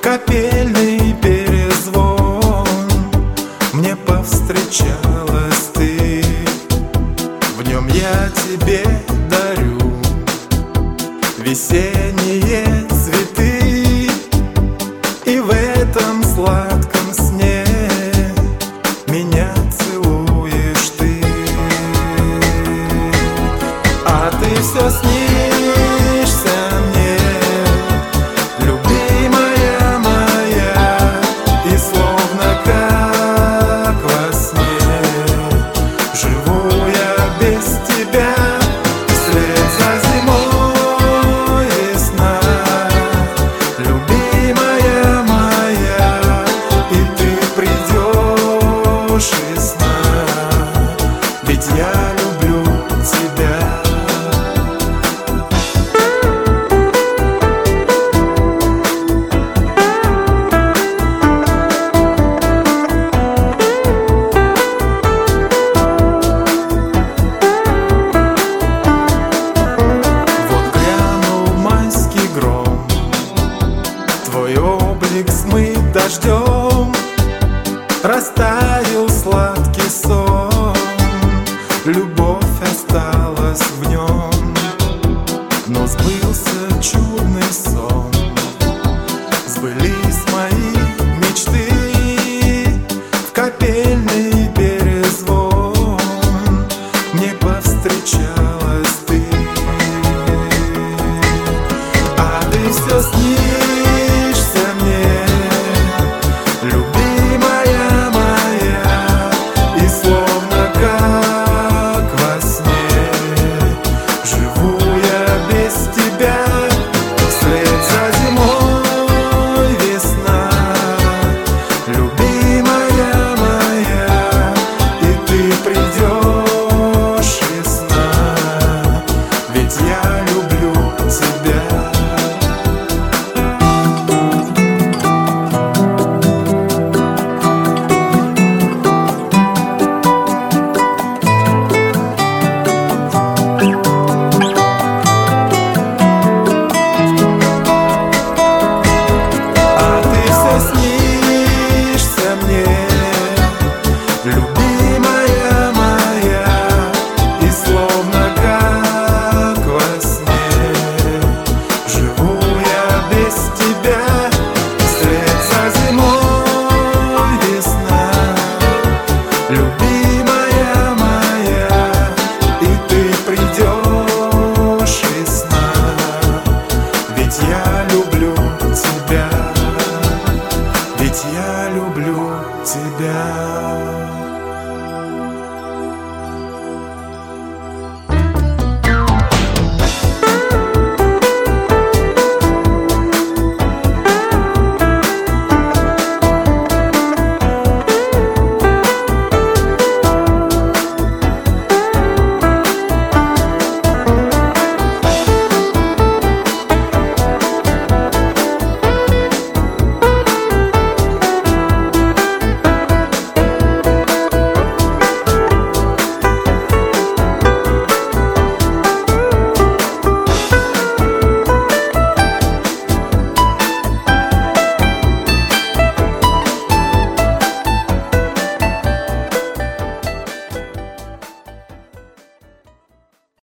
капельный перезвон. Мне повстречалась ты, в нем я тебе дарю весенние цветы. И в этом сладком сне меня целуешь ты. А ты все снишься мне, любимая моя, и словно как во сне живу я без тебя. Вслед за зимой весна, любимая моя, и ты придешь весна, ведь я люблю тебя. Твой облик смыт дождем, растаял сладкий сон, любовь осталась в нем, но сбылся чудный сон. Сбылись мои